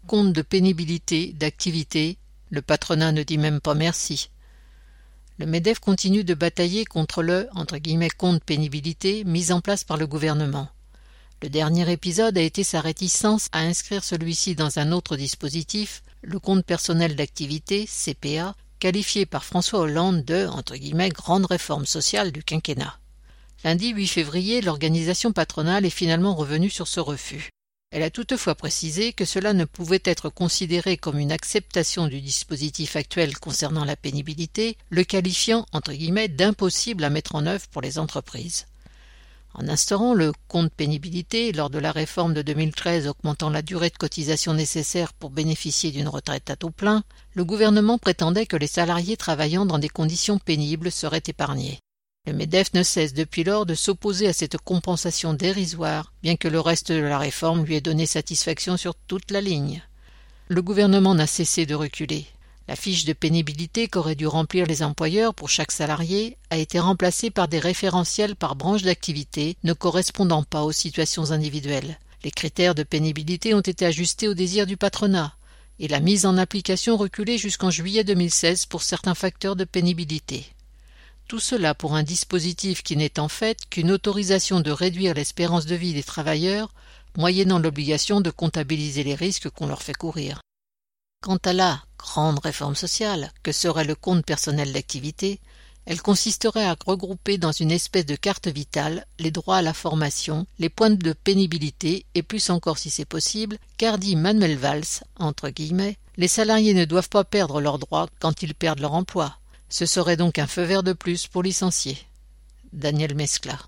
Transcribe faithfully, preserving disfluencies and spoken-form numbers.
compte de pénibilité, d'activité, le patronat ne dit même pas merci. Le MEDEF continue de batailler contre le entre guillemets, compte pénibilité mis en place par le gouvernement. Le dernier épisode a été sa réticence à inscrire celui-ci dans un autre dispositif, le compte personnel d'activité, C P A, qualifié par François Hollande de entre guillemets, grande réforme sociale du quinquennat. Lundi huit février, l'organisation patronale est finalement revenue sur ce refus. Elle a toutefois précisé que cela ne pouvait être considéré comme une acceptation du dispositif actuel concernant la pénibilité, le qualifiant entre guillemets d'impossible à mettre en œuvre pour les entreprises. En instaurant le compte pénibilité lors de la réforme de deux mille treize augmentant la durée de cotisation nécessaire pour bénéficier d'une retraite à taux plein, le gouvernement prétendait que les salariés travaillant dans des conditions pénibles seraient épargnés. Le MEDEF ne cesse depuis lors de s'opposer à cette compensation dérisoire, bien que le reste de la réforme lui ait donné satisfaction sur toute la ligne. Le gouvernement n'a cessé de reculer. La fiche de pénibilité qu'auraient dû remplir les employeurs pour chaque salarié a été remplacée par des référentiels par branche d'activité ne correspondant pas aux situations individuelles. Les critères de pénibilité ont été ajustés aux désirs du patronat et la mise en application reculée jusqu'en juillet deux mille seize pour certains facteurs de pénibilité. Tout cela pour un dispositif qui n'est en fait qu'une autorisation de réduire l'espérance de vie des travailleurs, moyennant l'obligation de comptabiliser les risques qu'on leur fait courir. Quant à la grande réforme sociale, que serait le compte personnel d'activité, elle consisterait à regrouper dans une espèce de carte vitale les droits à la formation, les points de pénibilité et plus encore si c'est possible, car dit Manuel Valls, entre guillemets, les salariés ne doivent pas perdre leurs droits quand ils perdent leur emploi. Ce serait donc un feu vert de plus pour licencier. Daniel Mescla.